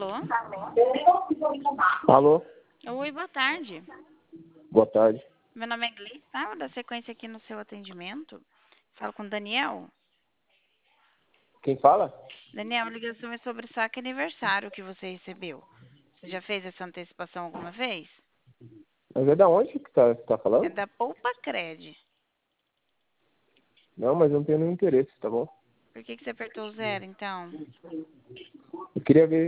Alô? Alô? Oi, boa tarde. Boa tarde. Meu nome é Gleice, tá? Vou dar sequência aqui no seu atendimento. Falo com o Daniel. Quem fala? Daniel, a ligação é sobre o saque aniversário que você recebeu. Você já fez essa antecipação alguma vez? Mas é da onde que tá É falando? da Poupa Cred. Não, mas eu não tenho nenhum interesse, tá bom? Por que você apertou o 0, então? Eu queria ver